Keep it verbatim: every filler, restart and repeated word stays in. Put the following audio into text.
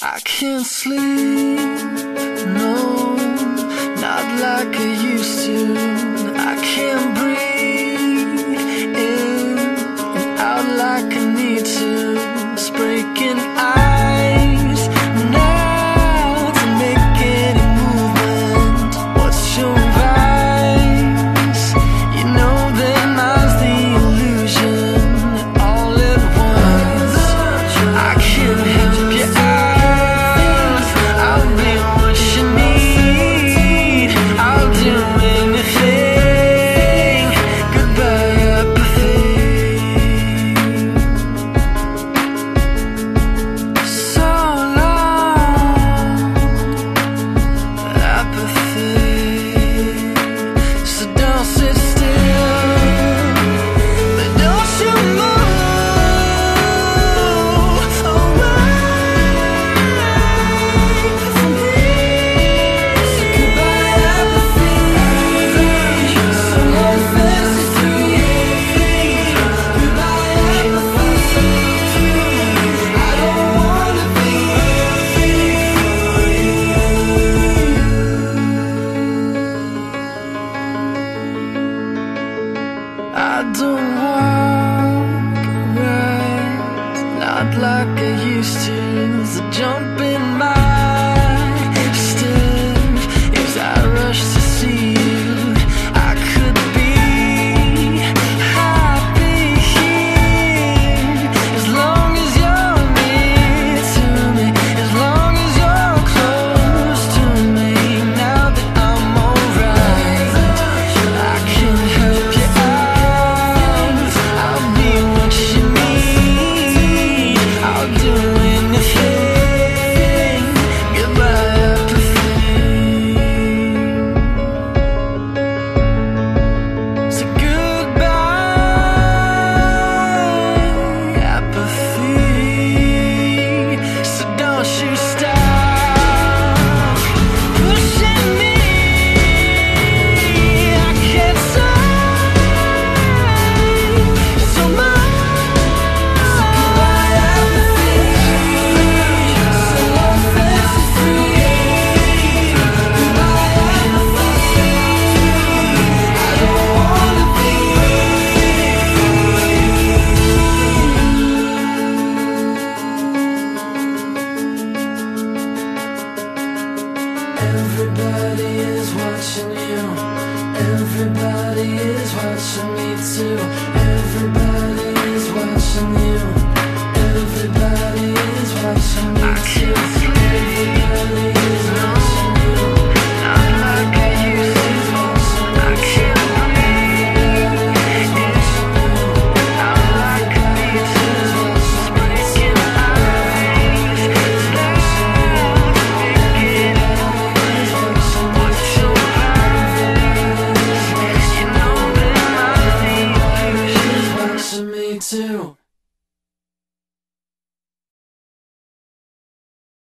I can't sleep, no, not like I used to. I can't breathe in and out like I need to. It's breaking ice now to make any movement. What's your vice? You know that mine's the illusion all at once. I can't help you out. I'll be what you need. I'll do anything. Goodbye, apathy. So long, apathy. So don't sit still, but don't you move away from me. So goodbye, apathy. So long, fantasy. Goodbye, apathy. I don't wanna be anything for you. I don't walk right, not like I used to. The jump in my